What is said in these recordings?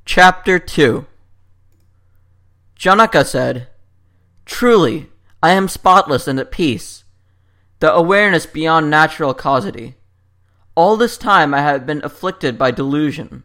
Chapter 2. Janaka said, "Truly, I am spotless and at peace, the awareness beyond natural causity. All this time I have been afflicted by delusion.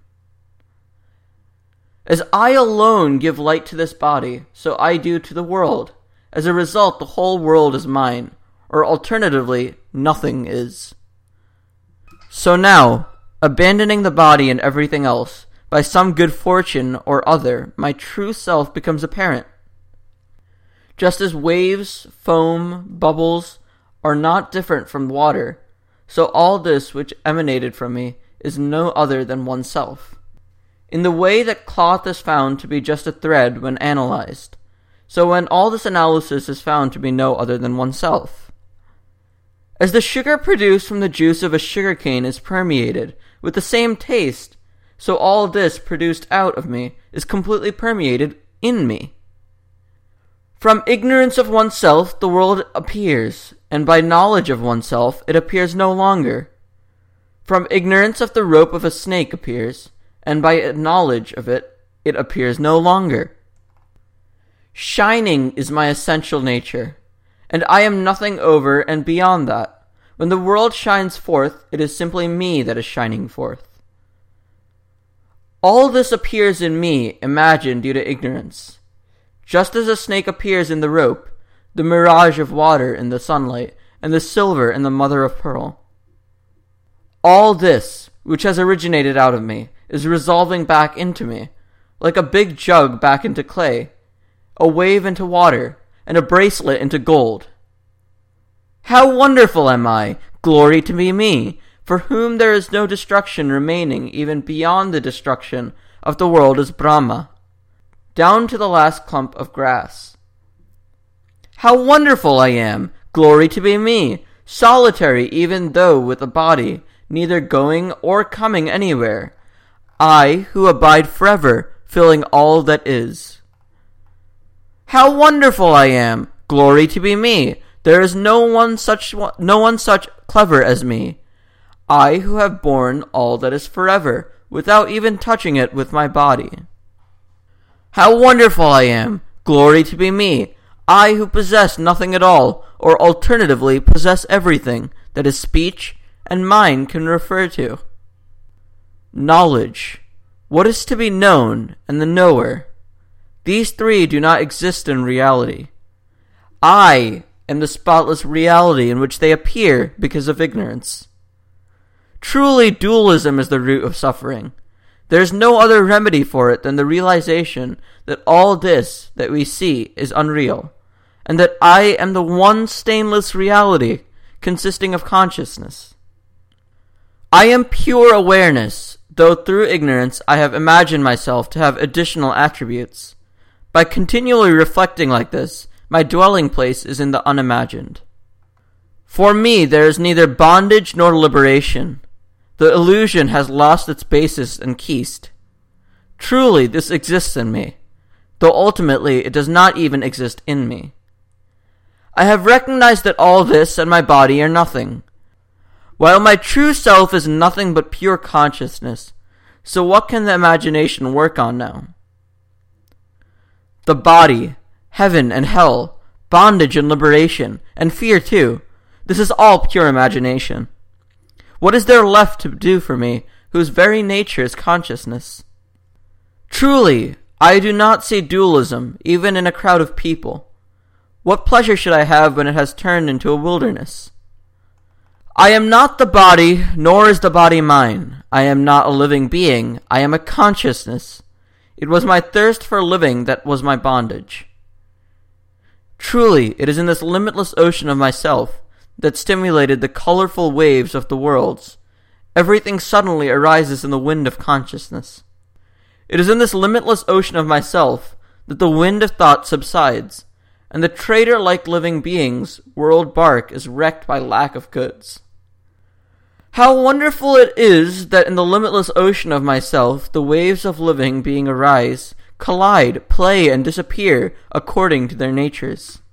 As I alone give light to this body, so I do to the world. As a result, the whole world is mine, or alternatively, nothing is. So now, abandoning the body and everything else, by some good fortune or other, my true self becomes apparent. Just as waves, foam, bubbles are not different from water, so all this which emanated from me is no other than oneself. In the way that cloth is found to be just a thread when analyzed, so when all this analysis is found to be no other than oneself. As the sugar produced from the juice of a sugarcane is permeated with the same taste, so all this produced out of me is completely permeated in me. From ignorance of oneself the world appears, and by knowledge of oneself it appears no longer. From ignorance of the rope of a snake appears, and by knowledge of it, it appears no longer. Shining is my essential nature, and I am nothing over and beyond that. When the world shines forth, it is simply me that is shining forth. All this appears in me, imagined due to ignorance. Just as a snake appears in the rope, the mirage of water in the sunlight, and the silver in the mother of pearl. All this, which has originated out of me, is resolving back into me, like a big jug back into clay, a wave into water, and a bracelet into gold. How wonderful am I! Glory to be me, for whom there is no destruction remaining even beyond the destruction of the world is Brahma, down to the last clump of grass. How wonderful I am! Glory to be me, solitary even though with a body, neither going or coming anywhere. I who abide forever, filling all that is. How wonderful I am! Glory to be me! There is no one such clever as me. I who have borne all that is forever, without even touching it with my body. How wonderful I am! Glory to be me! I who possess nothing at all, or alternatively possess everything that is speech and mind can refer to. Knowledge, what is to be known, and the knower. These three do not exist in reality. I am the spotless reality in which they appear because of ignorance. Truly, dualism is the root of suffering. There is no other remedy for it than the realization that all this that we see is unreal, and that I am the one stainless reality consisting of consciousness. I am pure awareness, though through ignorance I have imagined myself to have additional attributes. By continually reflecting like this, my dwelling place is in the unimagined. For me there is neither bondage nor liberation. The illusion has lost its basis and keist. Truly this exists in me, though ultimately it does not even exist in me. I have recognized that all this and my body are nothing, while my true self is nothing but pure consciousness. So what can the imagination work on now? The body, heaven and hell, bondage and liberation, and fear too. This is all pure imagination. What is there left to do for me, whose very nature is consciousness? Truly, I do not see dualism, even in a crowd of people. What pleasure should I have when it has turned into a wilderness? I am not the body, nor is the body mine. I am not a living being, I am a consciousness. It was my thirst for living that was my bondage. Truly, it is in this limitless ocean of myself that stimulated the colorful waves of the worlds. Everything suddenly arises in the wind of consciousness. It is in this limitless ocean of myself that the wind of thought subsides, and the trader-like living being's world bark is wrecked by lack of goods. How wonderful it is that in the limitless ocean of myself the waves of living being arise, collide, play, and disappear according to their natures.